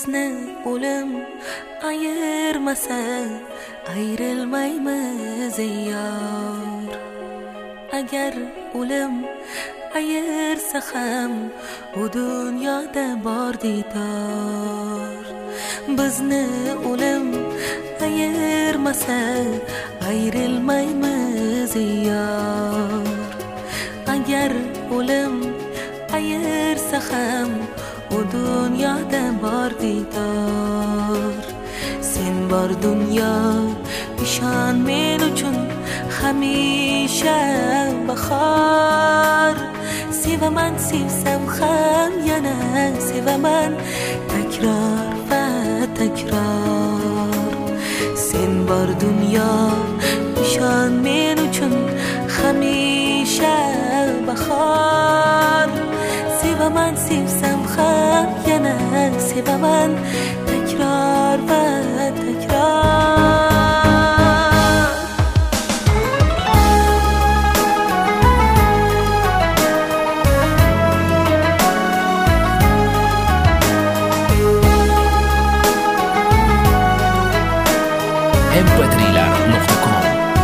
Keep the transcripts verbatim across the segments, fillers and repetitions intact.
bizni o'lim ayirmasa ayrilmaymiz ey yor. Agar o'lim ayirsa ham bu dunyoda bor diydor. Bizni o'lim ayirmasa ayrilmaymiz ey yor. Agar o'lim ayirsa ham bu dunyoda bor diydor. Sen bor dunyo ishon men uchun hamisha bahor. Sevaman sevsam ham yana sevaman takror va takror. Sen bor dunyo ishon men uchun hamisha bahor. Sevaman sevsam ham yana sevaman takror va takror. em pe trilar nuqta com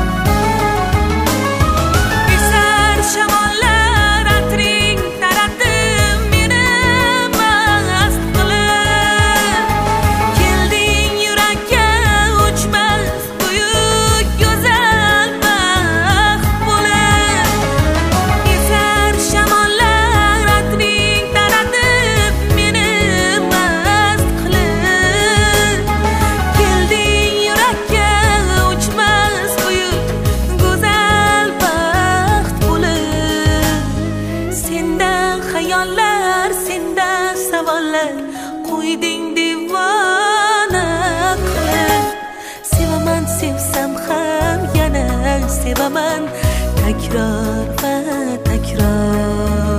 Qo'yding divona qilib. Sevaman sevsam ham yana sevaman takror va takror.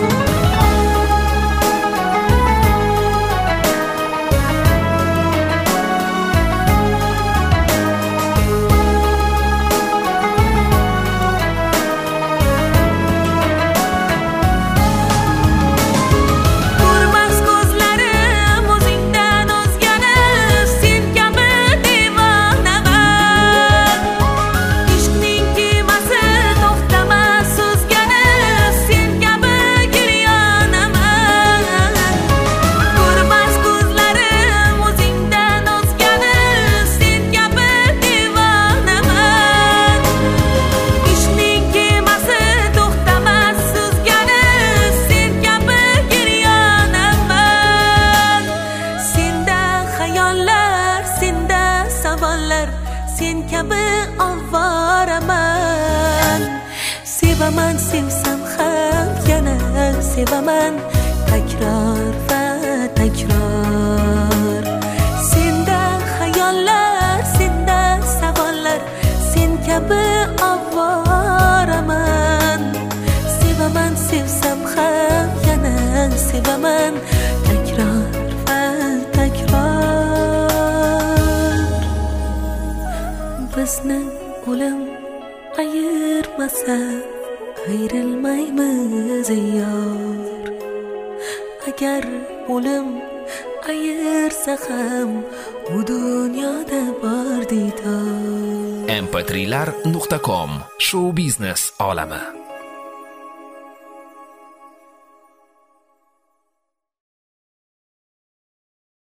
Sen kabi ovoraman. Sevaman sevsam ham yana sevaman takror va takror. Senda xayollar, senda savollar, sen kabi ovoraman. Sevaman sevsam ham yana sevaman takror va takror. Bizni o'lim ayirmasa ayrilmaymiz ey yor. Agar o'lim ayirsa ham bu dunyoda bor diydor. em pe trilar nuqta com Show biznes olami.